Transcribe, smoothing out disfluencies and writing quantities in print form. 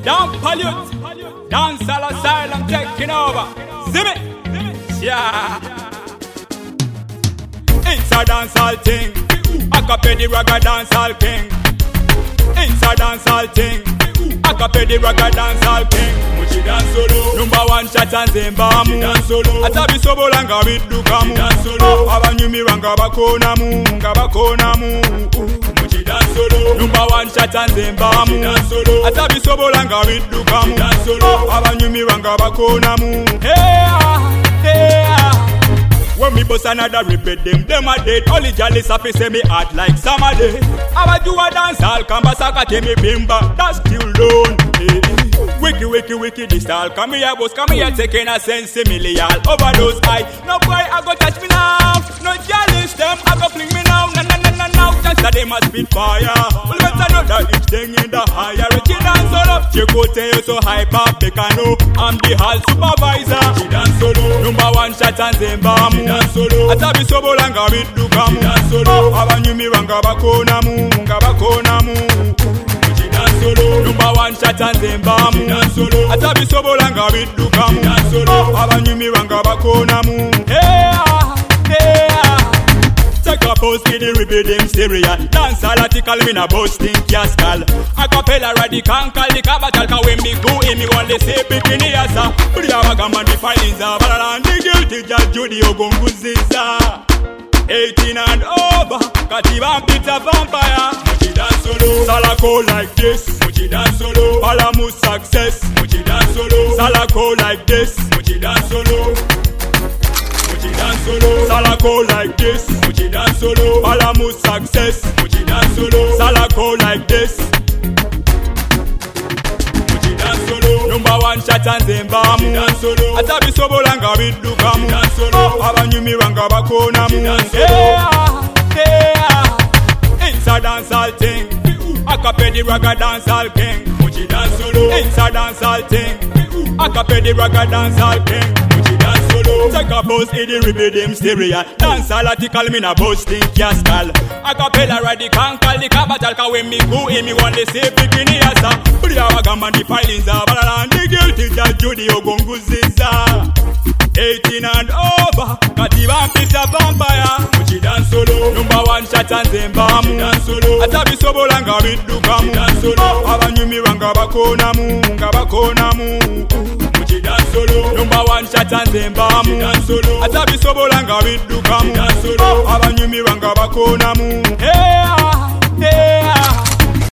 Don't pollute. Dancehall asylum taking over. See me? Yeah. It's a dancehall thing. Acapella ragga dancehall king. It's a dancehall thing. Acapella ragga dancehall king. Muchi dance solo. Number one chat and zembamu. Dance solo. Atabi sobo langa bidukamu. Dance solo. Abanyumi ranga bakonamu. Ngabakonamu. Muchi dance solo. Number one chat and zembamu. Dance solo. Atabi sobo langa bidukamu. Dance solo. Abanyumi ranga bakonamu. Hey. When me bust another repeat them a dead. Only jolly safi say me hard like summer day. I do a dance all kambasaka te me bimba. That's still loan. Wiki this style. Come here boss, come here taking a sense millial. Overdose I. No boy I go touch me now. No jealous them I go fling me now. Now. Just that they must spit fire. Well better know that each thing in the higher. She dance solo. She go tell you so hyper. They can know I'm the hall supervisor. She dance solo. Number one shot and zembamu. Dance solo. Atabi sobo langa bidukamu. Dance solo. Abanyumi ranga bakonamu. Ngabakonamu. She dance solo. Number one shot and zembamu. Dance solo. Atabi sobo langa bidukamu. Dance solo. Abanyumi ranga bakonamu. Hey. Take a pose in the rhythm stereo. Dance alatical me na boasting cascal. Acapella radical kalika batalka when me go in me want to say bikini yasa. Priya wagamandi filinza balandi guilty judge Judy ogonguziza. 18 and over, Katiba pizza vampire. Muchi dance solo. Salako like this. Muchi dance solo. Palamu success. Muchi dance solo. Salako like this. Muchi dance solo. Muchi dance solo. Salako like this. Muchi dance solo. Palamu success. Muchi dance solo. Salako like this. Muchi dance solo. Number one shot and zembamu. Dance solo. Atabi sobo langa bidukamu. Dance solo. Abanyumi ranga bakonamu. Dance solo. It's a dancehall thing. Acapella ragga dancehall king. Muchi dance solo. It's a dancehall thing. Acapella ragga dancehall king. Muchi dance solo. Take a pose in the rhythm stereo. Dancehall article me na boasting cascal. Acapella radical kalika batalka when me go in me want to say bikini yasa. Priya wagamandi filinza balandi guilty judge Judy ogonguziza. 18 and over, Katiba pizza vampire. Muchi dance solo. Number one shot and zembamu. Dance solo. Atabi sobo langa bidukamu. Dance solo. Abanyumi ranga bakonamu. Ngabakonamu. Muchi dance solo. Number one shot and zembamu. Dance solo. Atabi sobo langa bidukamu. Dance solo. Abanyumi ranga bakonamu. Hey.